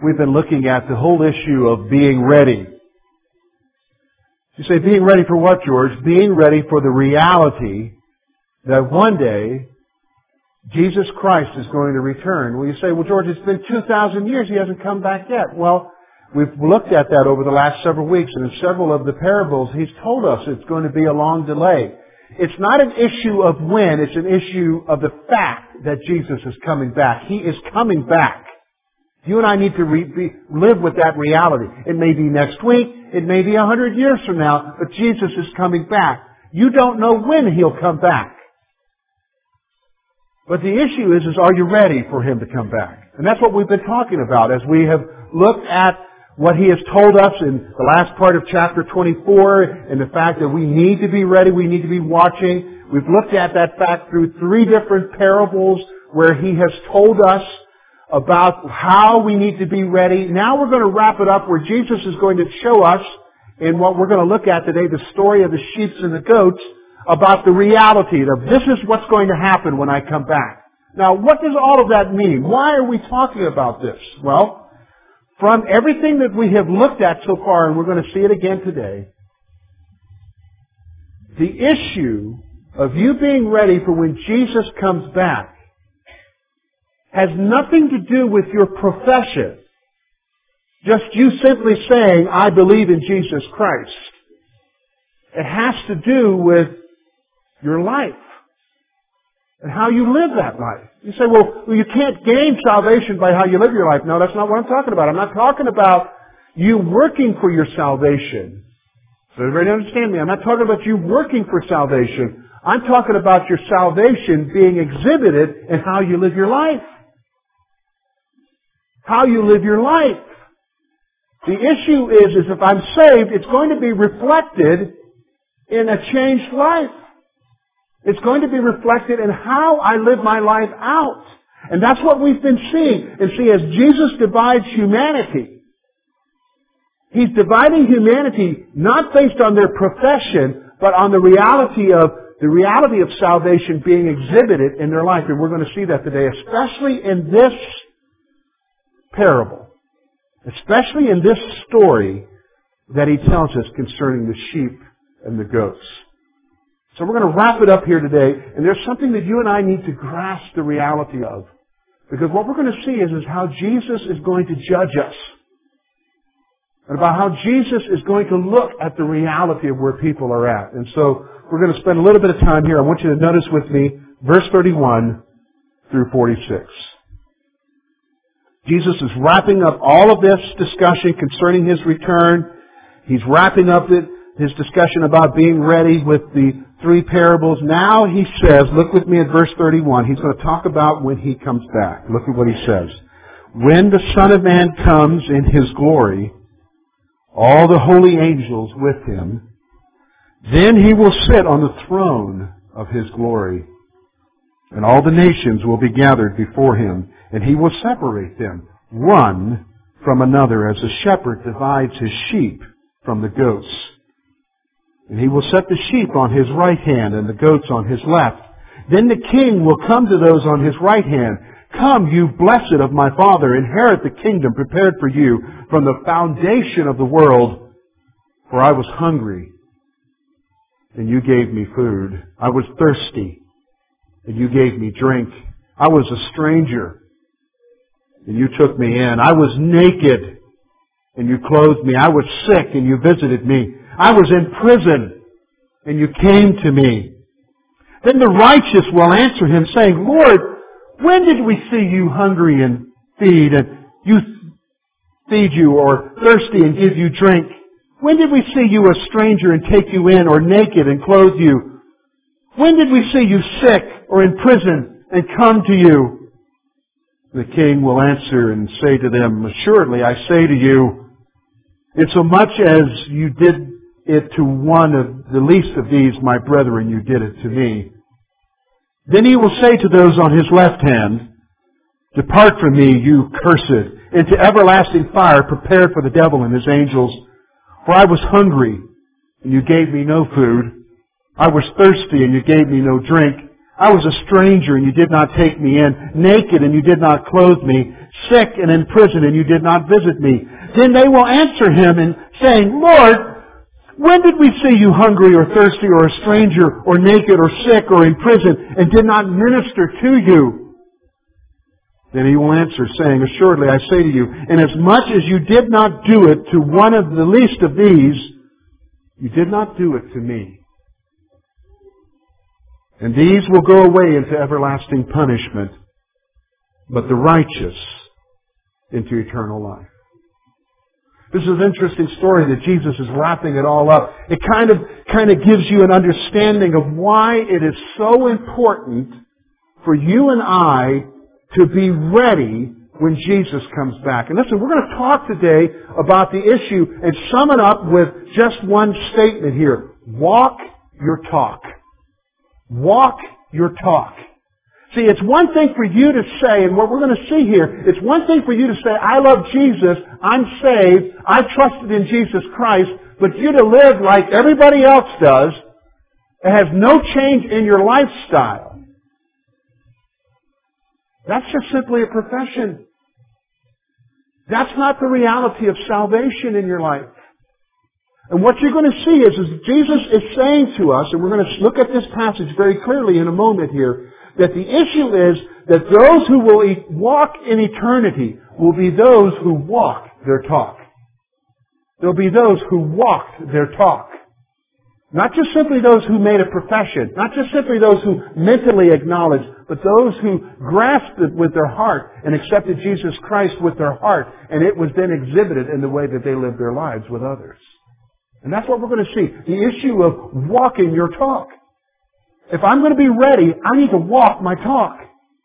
we've been looking at the whole issue of being ready. You say, being ready for what, George? Being ready for the reality that one day Jesus Christ is going to return. Well, you say, well, George, it's been 2,000 years. He hasn't come back yet. Well, we've looked at that over the last several weeks, and in several of the parables, He's told us it's going to be a long delay. It's not an issue of when, it's an issue of the fact that Jesus is coming back. He is coming back. You and I need to live with that reality. It may be next week, it may be 100 years from now, but Jesus is coming back. You don't know when He'll come back. But the issue is are you ready for Him to come back? And that's what we've been talking about as we have looked at what He has told us in the last part of chapter 24 and the fact that we need to be ready, we need to be watching. We've looked at that fact through 3 different parables where He has told us about how we need to be ready. Now we're going to wrap it up where Jesus is going to show us in what we're going to look at today, the story of the sheep and the goats, about the reality of this is what's going to happen when I come back. Now, what does all of that mean? Why are we talking about this? Well, from everything that we have looked at so far, and we're going to see it again today, the issue of you being ready for when Jesus comes back has nothing to do with your profession. Just you simply saying, I believe in Jesus Christ. It has to do with your life and how you live that life. You say, well, you can't gain salvation by how you live your life. No, that's not what I'm talking about. I'm not talking about you working for your salvation. So everybody understand me? I'm not talking about you working for salvation. I'm talking about your salvation being exhibited in how you live your life. How you live your life. The issue is if I'm saved, it's going to be reflected in a changed life. It's going to be reflected in how I live my life out. And that's what we've been seeing. And see, as Jesus divides humanity, He's dividing humanity not based on their profession, but on the reality of salvation being exhibited in their life. And we're going to see that today, especially in this parable. Especially in this story that He tells us concerning the sheep and the goats. So we're going to wrap it up here today, and there's something that you and I need to grasp the reality of. Because what we're going to see is how Jesus is going to judge us. And about how Jesus is going to look at the reality of where people are at. And so we're going to spend a little bit of time here. I want you to notice with me verse 31 through 46. Jesus is wrapping up all of this discussion concerning His return. He's wrapping up his discussion about being ready with the 3 parables. Now He says, look with me at verse 31. He's going to talk about when He comes back. Look at what He says. When the Son of Man comes in His glory, all the holy angels with Him, then He will sit on the throne of His glory. And all the nations will be gathered before Him, and He will separate them, one from another, as a shepherd divides his sheep from the goats. And He will set the sheep on His right hand and the goats on His left. Then the King will come to those on His right hand. Come, you blessed of my Father, inherit the kingdom prepared for you from the foundation of the world. For I was hungry, and you gave me food. I was thirsty, and you gave me drink. I was a stranger, and you took me in. I was naked, and you clothed me. I was sick, and you visited me. I was in prison, and you came to me. Then the righteous will answer Him, saying, Lord, when did we see you hungry and feed you, or thirsty and give you drink? When did we see you a stranger and take you in, or naked and clothe you? When did we see you sick or in prison and come to you? The King will answer and say to them, Assuredly, I say to you, insomuch as you did it to one of the least of these, my brethren, you did it to me. Then He will say to those on His left hand, Depart from me, you cursed, into everlasting fire prepared for the devil and his angels. For I was hungry, and you gave me no food. I was thirsty, and you gave me no drink. I was a stranger, and you did not take me in. Naked, and you did not clothe me. sick and in prison, and you did not visit me. Then they will answer him and saying, Lord, when did we see you hungry or thirsty or a stranger or naked or sick or in prison and did not minister to you? Then he will answer, saying, Assuredly I say to you, inasmuch as you did not do it to one of the least of these, you did not do it to me. And these will go away into everlasting punishment, but the righteous into eternal life. This is an interesting story that Jesus is wrapping it all up. It kind of gives you an understanding of why it is so important for you and I to be ready when Jesus comes back. And listen, we're going to talk today about the issue and sum it up with just one statement here. Walk your talk. Walk your talk. See, it's one thing for you to say, and what we're going to see here, it's one thing for you to say, I love Jesus, I'm saved, I've trusted in Jesus Christ, but you to live like everybody else does, it has no change in your lifestyle. That's just simply a profession. That's not the reality of salvation in your life. And what you're going to see is Jesus is saying to us, and we're going to look at this passage very clearly in a moment here, that the issue is that those who will walk in eternity will be those who walk their talk. There'll be those who walked their talk. Not just simply those who made a profession, not just simply those who mentally acknowledged, but those who grasped it with their heart and accepted Jesus Christ with their heart, and it was then exhibited in the way that they lived their lives with others. And that's what we're going to see. The issue of walking your talk. If I'm going to be ready, I need to walk my talk.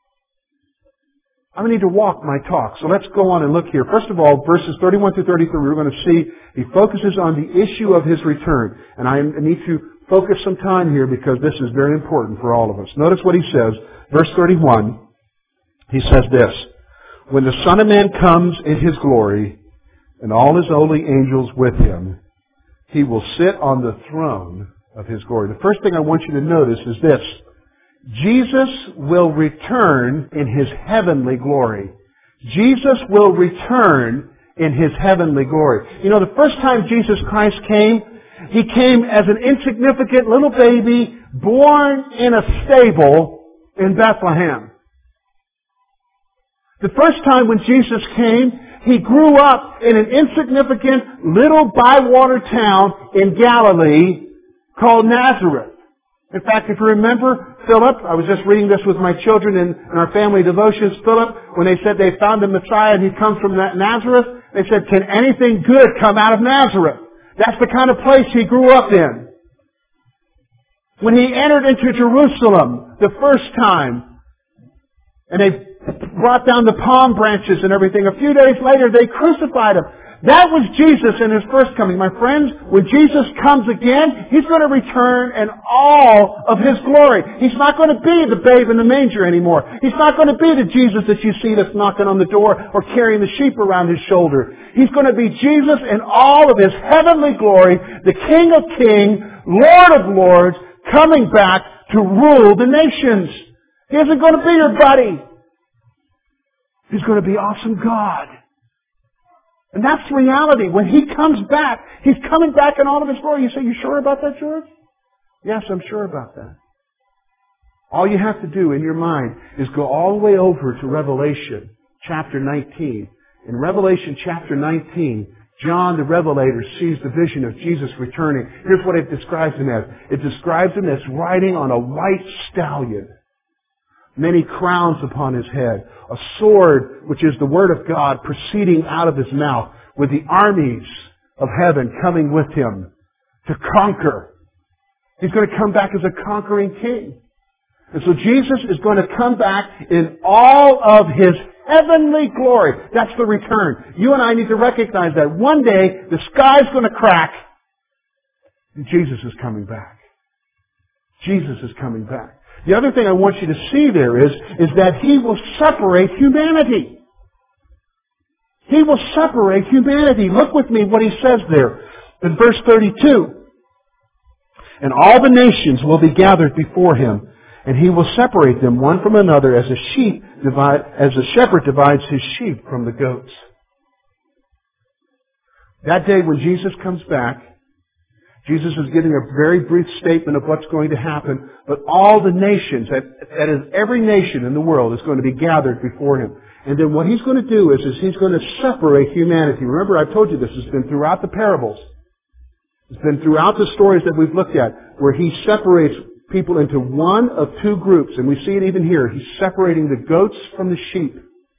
I need to walk my talk. So let's go on and look here. First of all, verses 31 through 33, we're going to see he focuses on the issue of his return. And I need to focus some time here because this is very important for all of us. Notice what he says. Verse 31, he says this, When the Son of Man comes in His glory, and all His holy angels with Him, He will sit on the throne of His glory. The first thing I want you to notice is this. Jesus will return in His heavenly glory. Jesus will return in His heavenly glory. You know, the first time Jesus Christ came, He came as an insignificant little baby born in a stable in Bethlehem. The first time when Jesus came, He grew up in an insignificant little bywater town in Galilee called Nazareth. In fact, if you remember, Philip, I was just reading this with my children in our family devotions, Philip, when they said they found the Messiah and He comes from Nazareth, they said, can anything good come out of Nazareth? That's the kind of place he grew up in. When he entered into Jerusalem the first time, and they brought down the palm branches and everything, a few days later they crucified Him. That was Jesus in His first coming. My friends, when Jesus comes again, He's going to return in all of His glory. He's not going to be the babe in the manger anymore. He's not going to be the Jesus that you see that's knocking on the door or carrying the sheep around His shoulder. He's going to be Jesus in all of His heavenly glory, the King of Kings, Lord of Lords, coming back to rule the nations. He isn't going to be your buddy. He's going to be awesome God. And that's the reality. When He comes back, He's coming back in all of His glory. You say, you sure about that, George? Yes, I'm sure about that. All you have to do in your mind is go all the way over to Revelation chapter 19. In Revelation chapter 19, John the Revelator sees the vision of Jesus returning. Here's what it describes Him as. It describes Him as riding on a white stallion. Many crowns upon His head. A sword, which is the Word of God, proceeding out of His mouth, with the armies of heaven coming with Him to conquer. He's going to come back as a conquering King. And so Jesus is going to come back in all of His heavenly glory. That's the return. You and I need to recognize that one day the sky's going to crack and Jesus is coming back. Jesus is coming back. The other thing I want you to see there is that He will separate humanity. He will separate humanity. Look with me what He says there in verse 32. And all the nations will be gathered before Him, And He will separate them one from another as a shepherd divides his sheep from the goats. That day when Jesus comes back, Jesus is giving a very brief statement of what's going to happen, but all the nations, that is every nation in the world, is going to be gathered before Him. And then what He's going to do is He's going to separate humanity. Remember, I've told you this has been throughout the parables. It's been throughout the stories that we've looked at, where He separates people into one of two groups. And we see it even here. He's separating the goats from the sheep.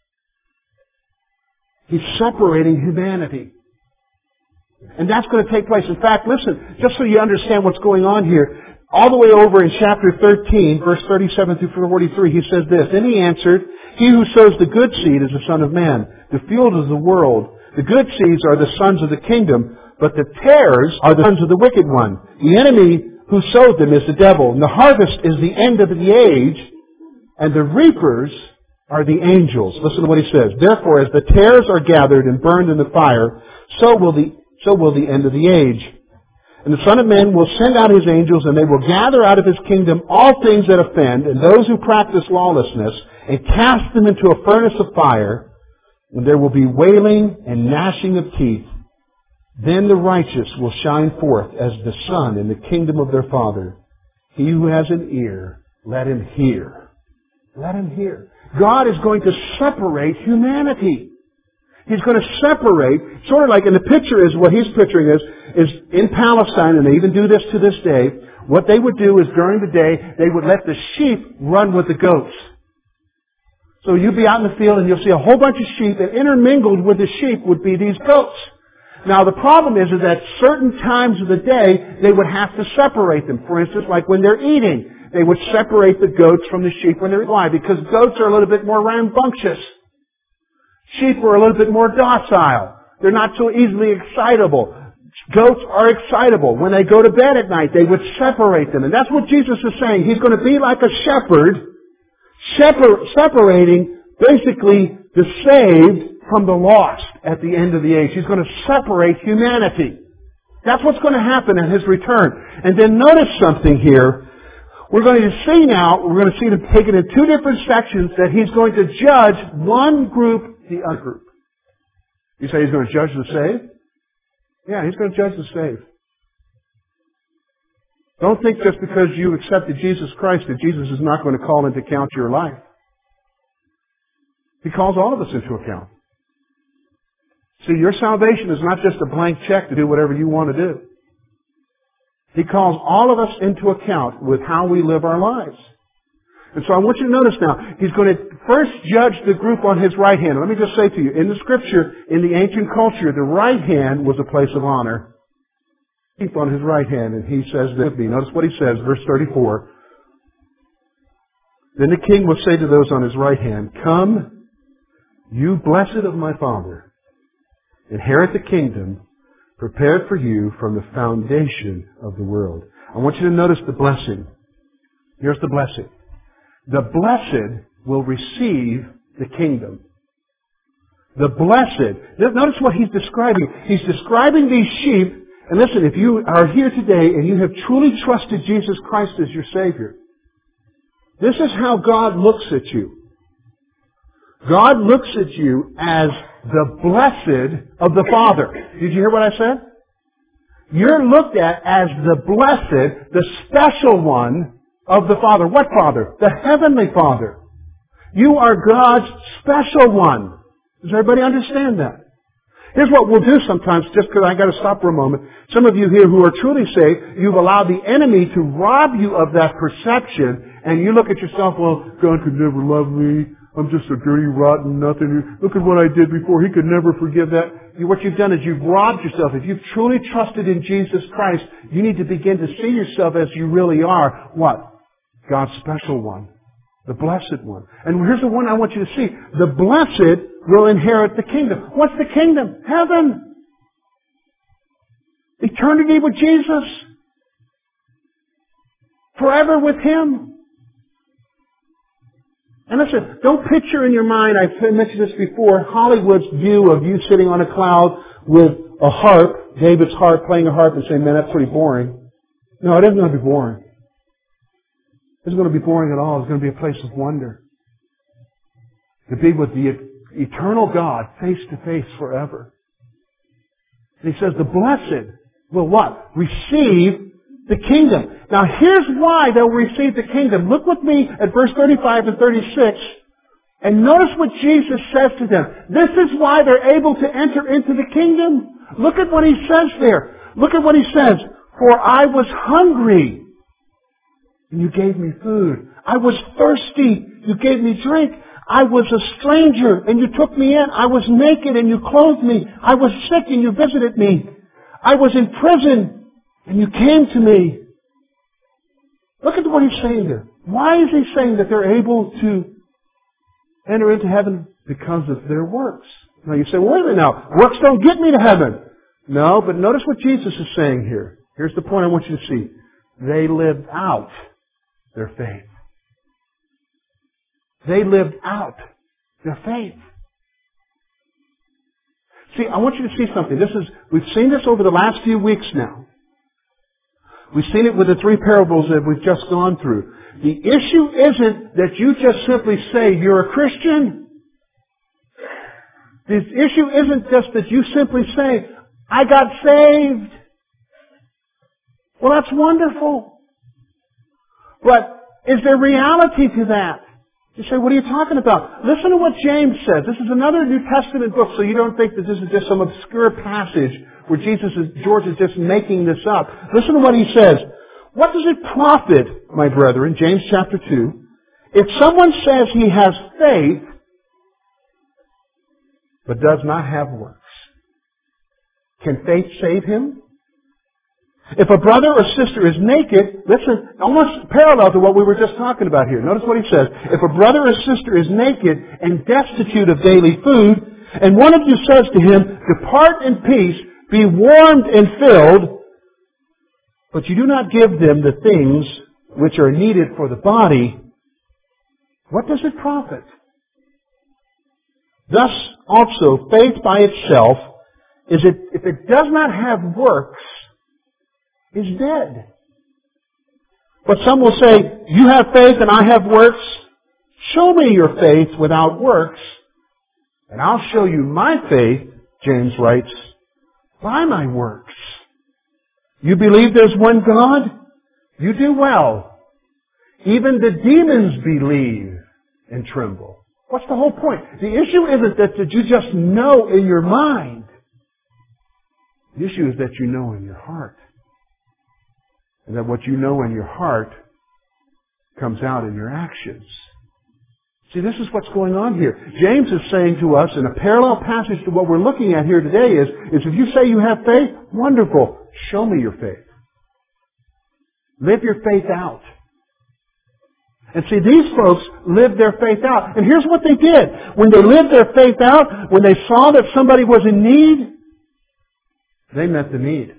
He's separating humanity. And that's going to take place. In fact, listen, just so you understand what's going on here, all the way over in chapter 13, verse 37 through 43, He says this, "Then He answered, He who sows the good seed is the Son of Man. The field is the world. The good seeds are the sons of the kingdom, but the tares are the sons of the wicked one. The enemy who sowed them is the devil. And the harvest is the end of the age, and the reapers are the angels." Listen to what He says. "Therefore, as the tares are gathered and burned in the fire, so will the end of the age. And the Son of Man will send out His angels, and they will gather out of His kingdom all things that offend, and those who practice lawlessness, and cast them into a furnace of fire, and there will be wailing and gnashing of teeth. Then the righteous will shine forth as the sun in the kingdom of their Father. He who has an ear, let him hear." Let him hear. God is going to separate humanity. He's going to separate, sort of like, and the picture is, what He's picturing is in Palestine, and they even do this to this day, what they would do is during the day, they would let the sheep run with the goats. So you'd be out in the field and you'll see a whole bunch of sheep, and intermingled with the sheep would be these goats. Now the problem is that certain times of the day, they would have to separate them. For instance, like when they're eating, they would separate the goats from the sheep when they're eating. Why? Because goats are a little bit more rambunctious. Sheep are a little bit more docile. They're not so easily excitable. Goats are excitable. When they go to bed at night, they would separate them. And that's what Jesus is saying. He's going to be like a shepherd, separating basically the saved from the lost at the end of the age. He's going to separate humanity. That's what's going to happen at His return. And then notice something here. We're going to see Him taken in two different sections, that He's going to judge one group, the other group. You say He's going to judge the saved? Yeah, He's going to judge the saved. Don't think just because you accepted Jesus Christ that Jesus is not going to call into account your life. He calls all of us into account. See, your salvation is not just a blank check to do whatever you want to do. He calls all of us into account with how we live our lives. And so I want you to notice now, He's going to first judge the group on His right hand. Let me just say to you, in the Scripture, in the ancient culture, the right hand was a place of honor. Keep on His right hand, and He says this. Notice what He says, verse 34. "Then the king will say to those on His right hand, Come, you blessed of my Father, inherit the kingdom prepared for you from the foundation of the world." I want you to notice the blessing. Here's the blessing. The blessed will receive the kingdom. The blessed. Notice what He's describing. He's describing these sheep. And listen, if you are here today and you have truly trusted Jesus Christ as your Savior, this is how God looks at you. God looks at you as the blessed of the Father. Did you hear what I said? You're looked at as the blessed, the special one of the Father. What Father? The Heavenly Father. You are God's special one. Does everybody understand that? Here's what we'll do sometimes, just because I got to stop for a moment. Some of you here who are truly saved, you've allowed the enemy to rob you of that perception, and you look at yourself, well, God could never love me. I'm just a dirty, rotten nothing. Look at what I did before. He could never forgive that. What you've done is you've robbed yourself. If you've truly trusted in Jesus Christ, you need to begin to see yourself as you really are. What? God's special one. The blessed one. And here's the one I want you to see. The blessed will inherit the kingdom. What's the kingdom? Heaven. Eternity with Jesus. Forever with Him. And listen, don't picture in your mind, I've mentioned this before, Hollywood's view of you sitting on a cloud with a harp, David's harp, playing a harp and saying, man, that's pretty boring. No, it isn't going to be boring. isn't going to be boring at all. It's going to be a place of wonder. To be with the eternal God face to face forever. And he says the blessed will what? Receive the kingdom. Now here's why they'll receive the kingdom. Look with me at verse 35 and 36. And notice what Jesus says to them. This is why they're able to enter into the kingdom. Look at what he says there. Look at what he says. For I was hungry, and you gave me food. I was thirsty, you gave me drink. I was a stranger, and you took me in. I was naked, and you clothed me. I was sick, and you visited me. I was in prison, and you came to me. Look at what he's saying there. Why is he saying that they're able to enter into heaven? Because of their works. Now you say, well, wait a minute now. Works don't get me to heaven. No, but notice what Jesus is saying here. Here's the point I want you to see. They lived out their faith. They lived out their faith. See, I want you to see something. We've seen this over the last few weeks now. We've seen it with the three parables that we've just gone through. The issue isn't that you just simply say you're a Christian. The issue isn't just that you simply say, I got saved. Well, that's wonderful. But is there reality to that? You say, what are you talking about? Listen to what James says. This is another New Testament book, so you don't think that this is just some obscure passage where George is just making this up. Listen to what he says. What does it profit, my brethren, James chapter 2, if someone says he has faith, but does not have works? Can faith save him? If a brother or sister is naked, listen, almost parallel to what we were just talking about here. Notice what he says. If a brother or sister is naked and destitute of daily food, and one of you says to him, depart in peace, be warmed and filled, but you do not give them the things which are needed for the body, what does it profit? Thus also, faith by itself, if it does not have works, is dead. But some will say, you have faith and I have works. Show me your faith without works, and I'll show you my faith, James writes, by my works. You believe there's one God? You do well. Even the demons believe and tremble. What's the whole point? The issue isn't that you just know in your mind. The issue is that you know in your heart. And that what you know in your heart comes out in your actions. See, this is what's going on here. James is saying to us in a parallel passage to what we're looking at here today is if you say you have faith, wonderful. Show me your faith. Live your faith out. And see, these folks lived their faith out. And here's what they did. When they lived their faith out, when they saw that somebody was in need, they met the need.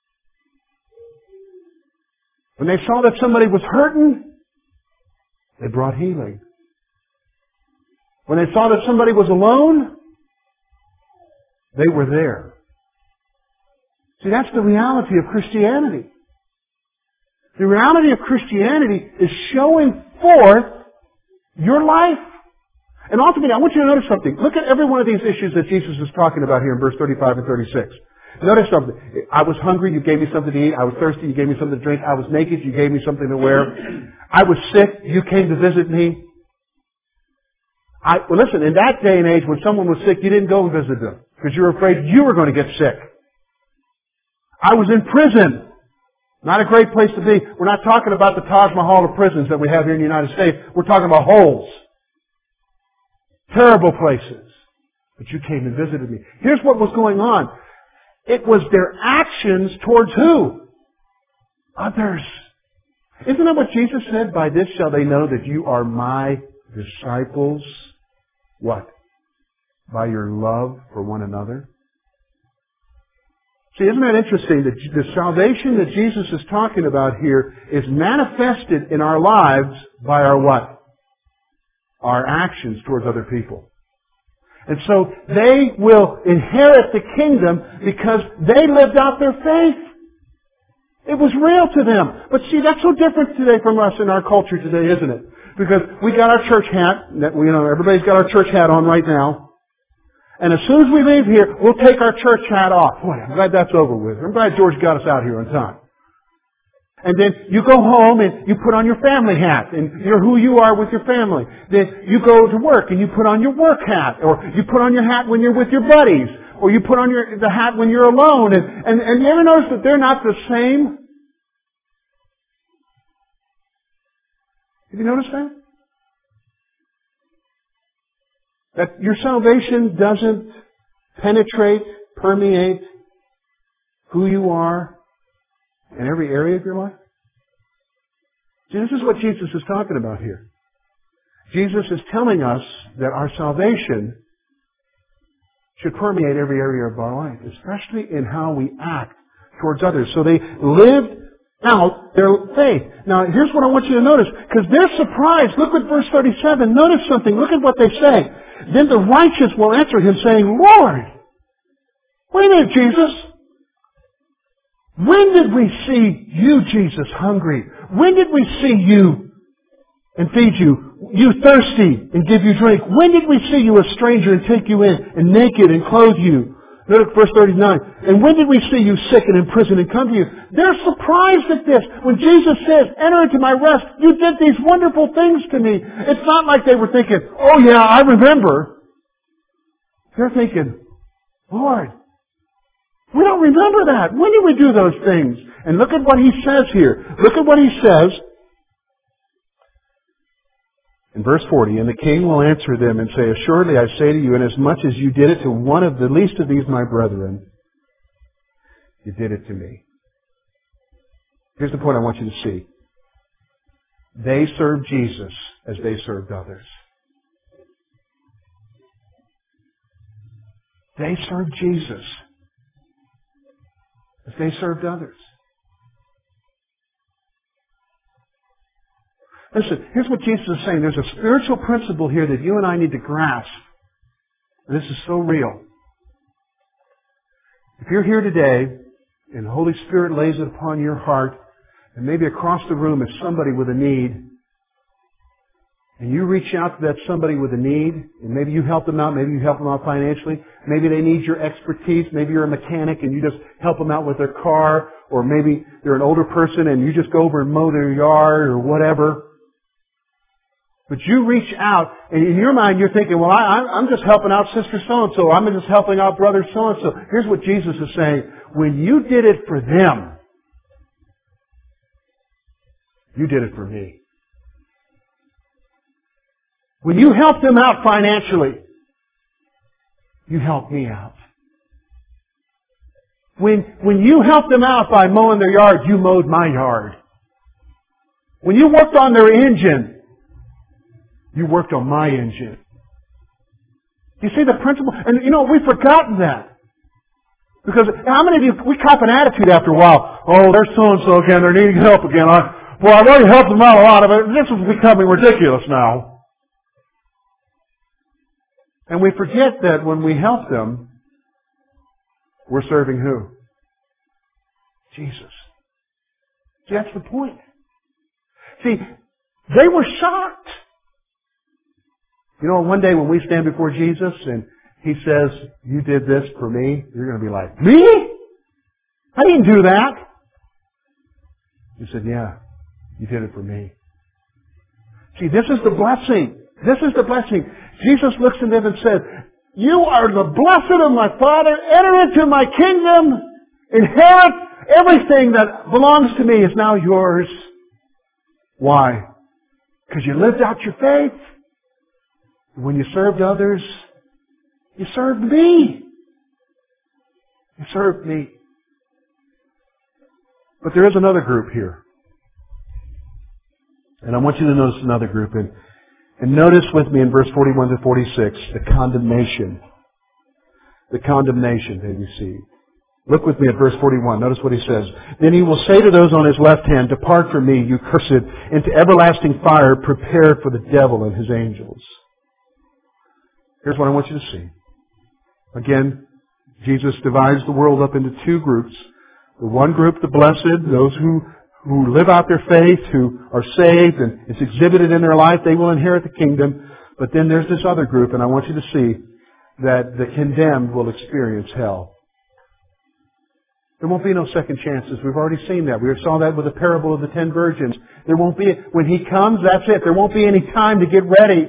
When they saw that somebody was hurting, they brought healing. When they saw that somebody was alone, they were there. See, that's the reality of Christianity. The reality of Christianity is showing forth your life. And ultimately, I want you to notice something. Look at every one of these issues that Jesus is talking about here in verse 35 and 36. Notice something. I was hungry, you gave me something to eat. I was thirsty, you gave me something to drink. I was naked, you gave me something to wear. I was sick, you came to visit me. Well, listen, in that day and age, when someone was sick, you didn't go and visit them because you were afraid you were going to get sick. I was in prison. Not a great place to be. We're not talking about the Taj Mahal of prisons that we have here in the United States. We're talking about holes. Terrible places. But you came and visited me. Here's what was going on. It was their actions towards who? Others. Isn't that what Jesus said? By this shall they know that you are my disciples. What? By your love for one another. See, isn't that interesting that the salvation that Jesus is talking about here is manifested in our lives by our what? Our actions towards other people. And so they will inherit the kingdom because they lived out their faith. It was real to them. But see, that's so different today from us in our culture today, isn't it? Because we got our church hat. Everybody's got our church hat on right now. And as soon as we leave here, we'll take our church hat off. Boy, I'm glad that's over with. I'm glad George got us out here on time. And then you go home and you put on your family hat and you're who you are with your family. Then you go to work and you put on your work hat, or you put on your hat when you're with your buddies, or you put on the hat when you're alone. And you ever notice that they're not the same? Have you noticed that? That your salvation doesn't penetrate, permeate who you are in every area of your life? See, this is what Jesus is talking about here. Jesus is telling us that our salvation should permeate every area of our life, especially in how we act towards others. So they lived out their faith. Now, here's what I want you to notice, because they're surprised. Look at verse 37. Notice something. Look at what they say. Then the righteous will answer him, saying, Lord, wait a minute, Jesus. When did we see you, Jesus, hungry? When did we see you and feed you? You thirsty and give you drink? When did we see you a stranger and take you in, and naked and clothe you? Look at verse 39. And when did we see you sick and in prison and come to you? They're surprised at this. When Jesus says, enter into my rest, you did these wonderful things to me. It's not like they were thinking, oh yeah, I remember. They're thinking, Lord, we don't remember that. When did we do those things? And look at what he says here. Look at what he says in verse 40. And the king will answer them and say, assuredly I say to you, inasmuch as you did it to one of the least of these my brethren, you did it to me. Here's the point I want you to see. They served Jesus as they served others. They served Jesus as they served others. Listen, here's what Jesus is saying. There's a spiritual principle here that you and I need to grasp. And this is so real. If you're here today and the Holy Spirit lays it upon your heart, and maybe across the room is somebody with a need, and you reach out to that somebody with a need, and maybe you help them out, maybe you help them out financially, maybe they need your expertise, maybe you're a mechanic and you just help them out with their car, or maybe they're an older person and you just go over and mow their yard or whatever. But you reach out, and in your mind you're thinking, well, I'm just helping out Sister So-and-so, I'm just helping out Brother So-and-so. Here's what Jesus is saying. When you did it for them, you did it for me. When you helped them out financially, you helped me out. When you helped them out by mowing their yard, you mowed my yard. When you worked on their engine, you worked on my engine. You see the principle? And we've forgotten that. Because how many of you, we cop an attitude after a while, oh, there's so-and-so again, they're needing help again. I've already helped them out a lot of it. This is becoming ridiculous now. And we forget that when we help them, we're serving who? Jesus. See, that's the point. See, they were shocked. One day when we stand before Jesus and He says, you did this for me, you're going to be like, me? I didn't do that. He said, yeah, you did it for me. See, this is the blessing. This is the blessing. Jesus looks at them and says, you are the blessed of my Father. Enter into my kingdom. Inherit everything that belongs to me is now yours. Why? Because you lived out your faith. When you served others, you served me. You served me. But there is another group here. And I want you to notice another group. And notice with me in verse 41 to 46, the condemnation. The condemnation they receive. Look with me at verse 41. Notice what he says. Then he will say to those on his left hand, depart from me, you cursed, into everlasting fire prepared for the devil and his angels. Here's what I want you to see. Again, Jesus divides the world up into two groups. The one group, the blessed, those who live out their faith, who are saved, and it's exhibited in their life, they will inherit the kingdom. But then there's this other group, and I want you to see that the condemned will experience hell. There won't be no second chances. We've already seen that. We saw that with the parable of the 10 virgins. There won't be, when He comes, that's it. There won't be any time to get ready.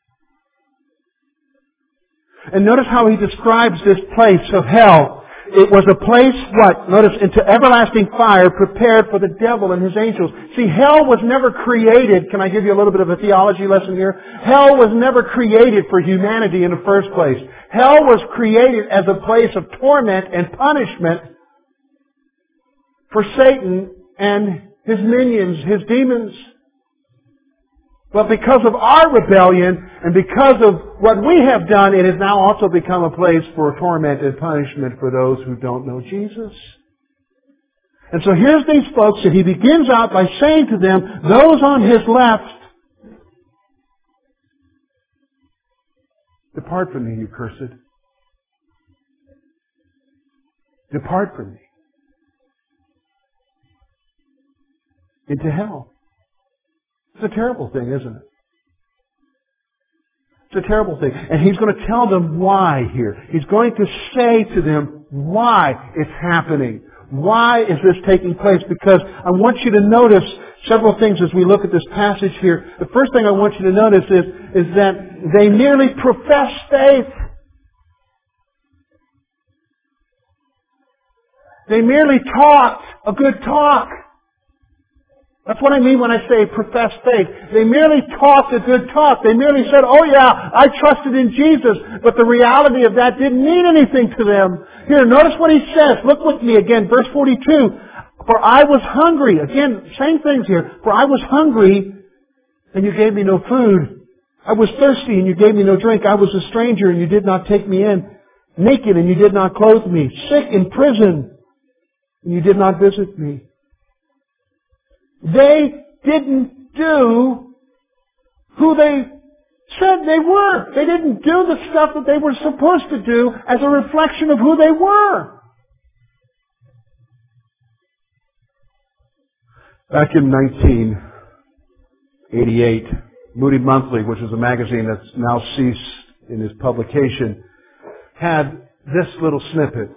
And notice how He describes this place of hell. It was a place, what? Notice, into everlasting fire prepared for the devil and his angels. See, hell was never created. Can I give you a little bit of a theology lesson here? Hell was never created for humanity in the first place. Hell was created as a place of torment and punishment for Satan and his minions, his demons. But because of our rebellion and because of what we have done, it has now also become a place for torment and punishment for those who don't know Jesus. And so here's these folks that He begins out by saying to them, those on His left, depart from me, you cursed. Depart from me. Into hell. It's a terrible thing, isn't it? It's a terrible thing. And He's going to tell them why here. He's going to say to them why it's happening. Why is this taking place? Because I want you to notice several things as we look at this passage here. The first thing I want you to notice is that they merely profess faith. They merely talked a good talk. That's what I mean when I say profess faith. They merely talked a good talk. They merely said, oh yeah, I trusted in Jesus. But the reality of that didn't mean anything to them. Here, notice what He says. Look with me again, verse 42. For I was hungry. Again, same things here. For I was hungry, and you gave me no food. I was thirsty, and you gave me no drink. I was a stranger, and you did not take me in. Naked, and you did not clothe me. Sick in prison, and you did not visit me. They didn't do who they said they were. They didn't do the stuff that they were supposed to do as a reflection of who they were. Back in 1988, Moody Monthly, which is a magazine that's now ceased in its publication, had this little snippet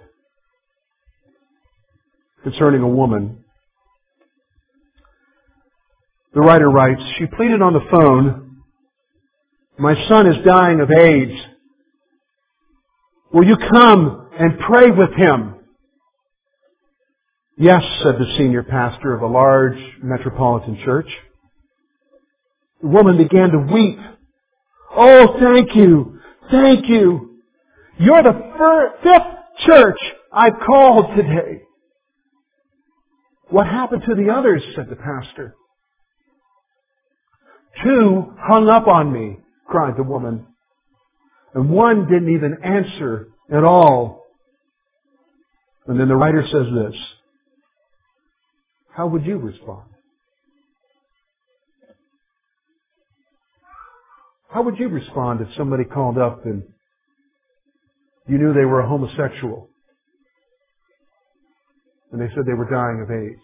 concerning a woman. The writer writes, she pleaded on the phone, my son is dying of AIDS. Will you come and pray with him? Yes, said the senior pastor of a large metropolitan church. The woman began to weep. Oh, thank you. Thank you. You're the fifth church I've called today. What happened to the others, said the pastor. 2 hung up on me, cried the woman. And 1 didn't even answer at all. And then the writer says this. How would you respond? How would you respond if somebody called up and you knew they were a homosexual and they said they were dying of AIDS?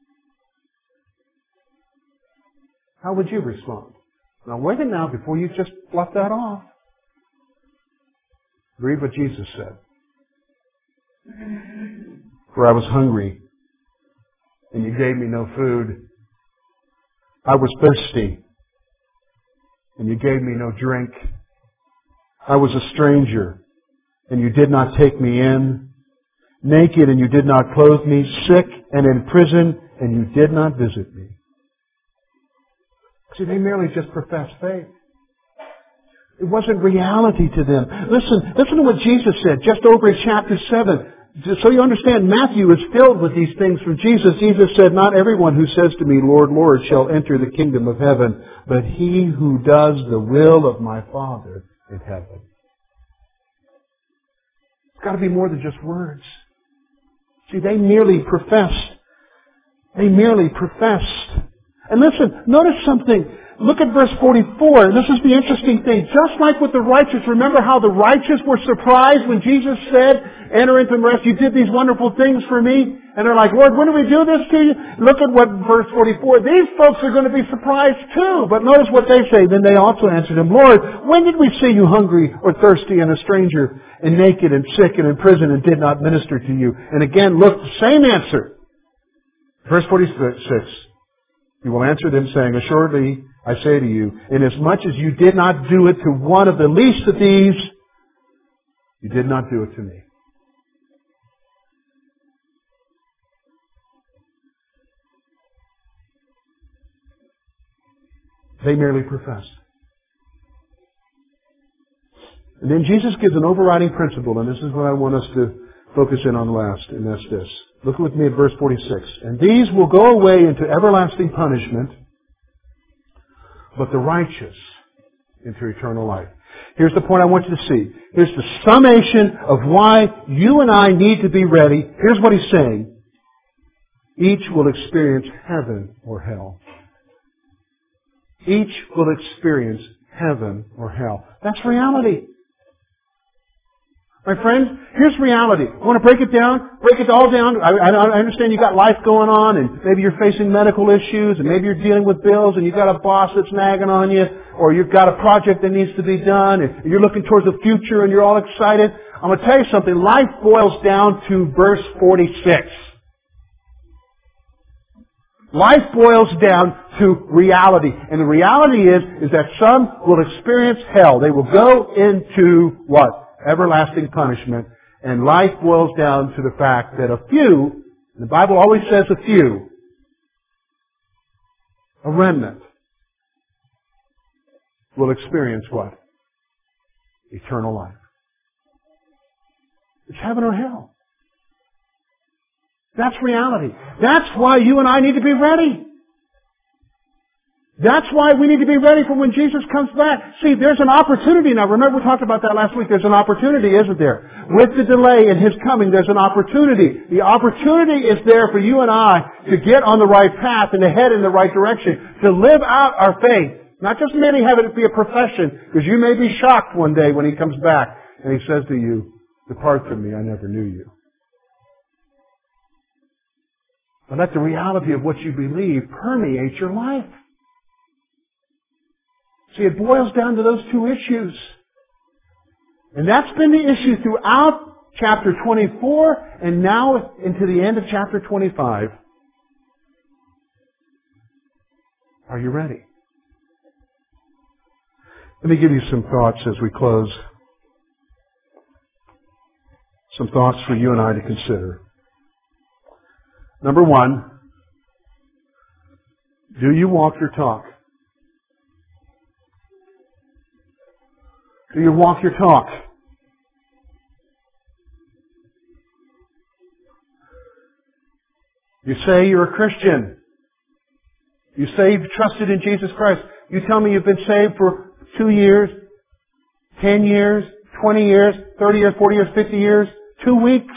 How would you respond? Now wait a minute now before you just fluff that off. Read what Jesus said. For I was hungry, and you gave me no food. I was thirsty, and you gave me no drink. I was a stranger, and you did not take me in. Naked, and you did not clothe me. Sick and in prison, and you did not visit me. See, they merely just professed faith. It wasn't reality to them. Listen to what Jesus said just over in chapter 7. Just so you understand, Matthew is filled with these things from Jesus. Jesus said, not everyone who says to me, Lord, Lord, shall enter the kingdom of heaven, but he who does the will of my Father in heaven. It's got to be more than just words. See, they merely professed. They merely professed. And listen, notice something. look at verse 44. This is the interesting thing. Just like with the righteous, remember how the righteous were surprised when Jesus said, enter into rest, you did these wonderful things for me. And they're like, Lord, when do we do this to you? Look at what verse 44. These folks are going to be surprised too. But notice what they say. Then they also answered him, Lord, when did we see you hungry or thirsty and a stranger and naked and sick and in prison and did not minister to you? And again, look, same answer. Verse 46. He will answer them saying, assuredly, I say to you, inasmuch as you did not do it to one of the least of these, you did not do it to me. They merely professed. And then Jesus gives an overriding principle, and this is what I want us to focus in on last, and that's this. Look with me at verse 46. And these will go away into everlasting punishment, but the righteous into eternal life. Here's the point I want you to see. Here's the summation of why you and I need to be ready. Here's what he's saying. Each will experience heaven or hell. Each will experience heaven or hell. That's reality. My friends, here's reality. I want to break it down, break it all down. I understand you've got life going on and maybe you're facing medical issues and maybe you're dealing with bills and you've got a boss that's nagging on you or you've got a project that needs to be done and you're looking towards the future and you're all excited. I'm going to tell you something. Life boils down to verse 46. Life boils down to reality. And the reality is that some will experience hell. They will go into what? Everlasting punishment. And life boils down to the fact that a few, the Bible always says a few, a remnant, will experience what? Eternal life. It's heaven or hell. That's reality. That's why you and I need to be ready. That's why we need to be ready for when Jesus comes back. See, there's an opportunity now. Remember we talked about that last week. There's an opportunity, isn't there? With the delay in His coming, there's an opportunity. The opportunity is there for you and I to get on the right path and to head in the right direction. To live out our faith. Not just merely have it be a profession. Because you may be shocked one day when He comes back and He says to you, depart from me, I never knew you. But let the reality of what you believe permeate your life. See, it boils down to those two issues. And that's been the issue throughout chapter 24 and now into the end of chapter 25. Are you ready? Let me give you some thoughts as we close. Some thoughts for you and I to consider. Number one, do you walk your talk? Do you walk your talk? You say you're a Christian. You say you've trusted in Jesus Christ. You tell me you've been saved for 2 years, 10 years, 20 years, 30 years, 40 years, 50 years, 2 weeks.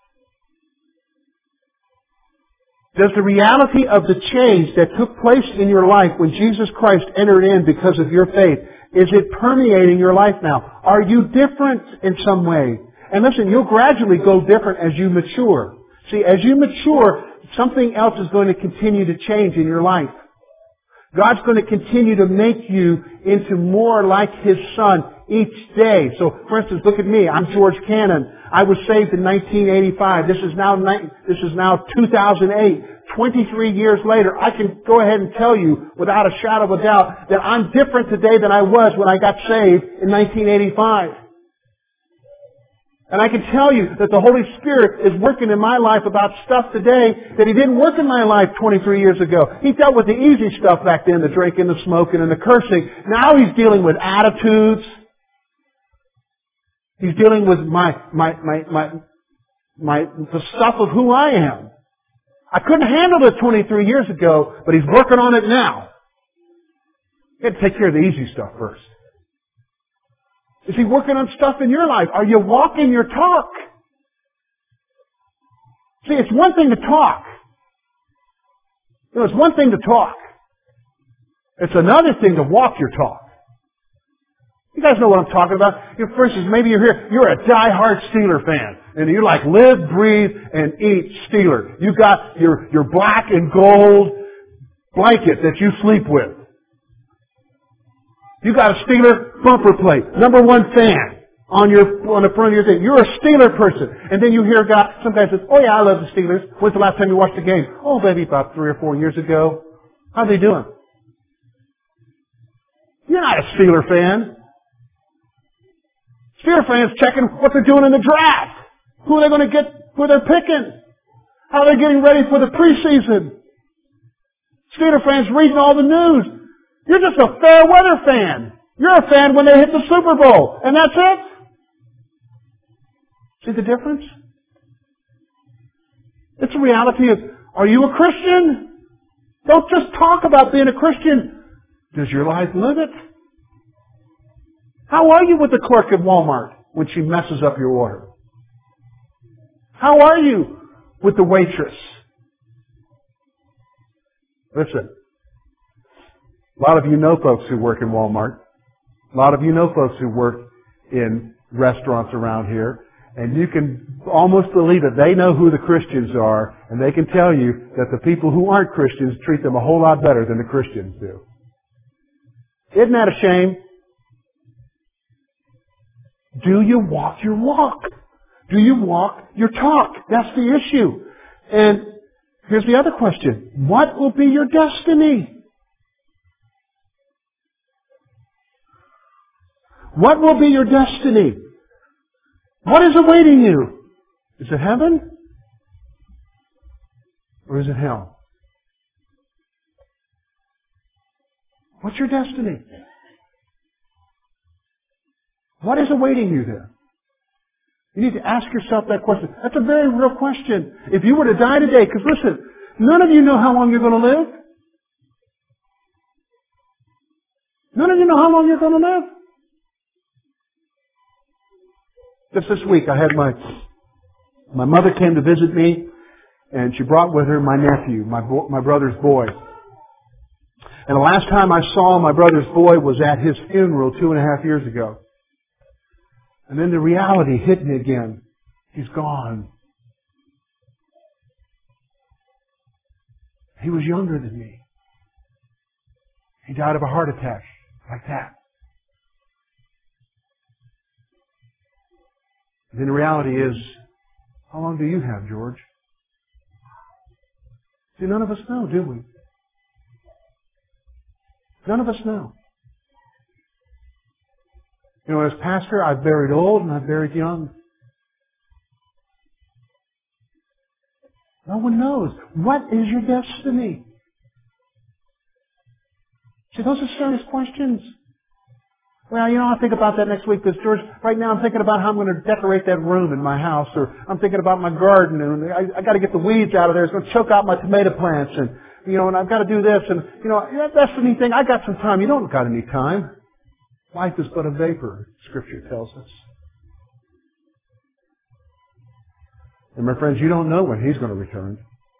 Does the reality of the change that took place in your life when Jesus Christ entered in because of your faith, is it permeating your life now? Are you different in some way? And listen, you'll gradually go different as you mature. See, as you mature, something else is going to continue to change in your life. God's going to continue to make you into more like His Son each day. So, for instance, look at me. I'm George Cannon. I was saved in 1985. This is now 2008. 23 years later, I can go ahead and tell you without a shadow of a doubt that I'm different today than I was when I got saved in 1985. And I can tell you that the Holy Spirit is working in my life about stuff today that He didn't work in my life 23 years ago. He dealt with the easy stuff back then, the drinking, the smoking, and the cursing. Now He's dealing with attitudes. He's dealing with the stuff of who I am. I couldn't handle it 23 years ago, but He's working on it now. You have to take care of the easy stuff first. Is He working on stuff in your life? Are you walking your talk? See, it's one thing to talk. It's one thing to talk. It's another thing to walk your talk. You guys know what I'm talking about. For instance, maybe you're here, you're a die-hard Steeler fan. And you like live, breathe, and eat Steeler. You got your black and gold blanket that you sleep with. You got a Steeler bumper plate. Number 1 fan on the front of your thing. You're a Steeler person. And then you hear some guy says, oh yeah, I love the Steelers. When's the last time you watched the game? Oh, maybe about 3 or 4 years ago. How's they doing? You're not a Steeler fan. Steeler fans checking what they're doing in the draft. Who are they going to get, who they're picking. How are they getting ready for the preseason. Steeler fans reading all the news. You're just a fair weather fan. You're a fan when they hit the Super Bowl. And that's it. See the difference? It's a reality of, are you a Christian? Don't just talk about being a Christian. Does your life live it? How are you with the clerk at Walmart when she messes up your order? How are you with the waitress? Listen, a lot of you know folks who work in Walmart. A lot of you know folks who work in restaurants around here. And you can almost believe that they know who the Christians are, and they can tell you that the people who aren't Christians treat them a whole lot better than the Christians do. Isn't that a shame? Do you walk your walk? Do you walk your talk? That's the issue. And here's the other question. What will be your destiny? What will be your destiny? What is awaiting you? Is it heaven? Or is it hell? What's your destiny? What is awaiting you there? You need to ask yourself that question. That's a very real question. If you were to die today, because listen, none of you know how long you're going to live. None of you know how long you're going to live. Just this week, I had my mother came to visit me, and she brought with her my nephew, my brother's boy. And the last time I saw my brother's boy was at his funeral 2.5 years ago. And then the reality hit me again. He's gone. He was younger than me. He died of a heart attack, like that. And then the reality is, how long do you have, George? See, none of us know, do we? None of us know. You know, as pastor, I've buried old and I've buried young. No one knows. What is your destiny? See, those are serious questions. Well, you know, I'll think about that next week because, George, right now I'm thinking about how I'm going to decorate that room in my house, or I'm thinking about my garden, and I got to get the weeds out of there. It's going to choke out my tomato plants, and, you know, and I've got to do this, and, you know, that's anything. I got some time. You don't got any time. Life is but a vapor, Scripture tells us. And my friends, you don't know when He's going to return.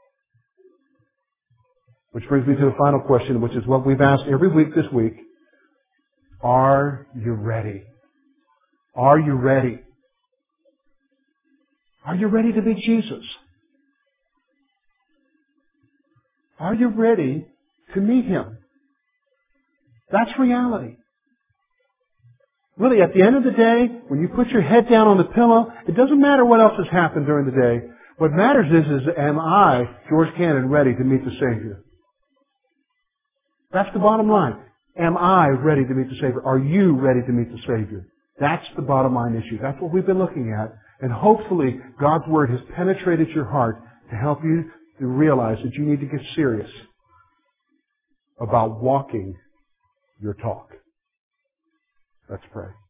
Which brings me to the final question, which is what we've asked every week this week. Are you ready? Are you ready? Are you ready to meet Jesus? Are you ready to meet Him? That's reality. Really, at the end of the day, when you put your head down on the pillow, it doesn't matter what else has happened during the day. What matters is am I, George Cannon, ready to meet the Savior? That's the bottom line. Am I ready to meet the Savior? Are you ready to meet the Savior? That's the bottom line issue. That's what we've been looking at. And hopefully, God's Word has penetrated your heart to help you to realize that you need to get serious about walking your talk. Let's pray.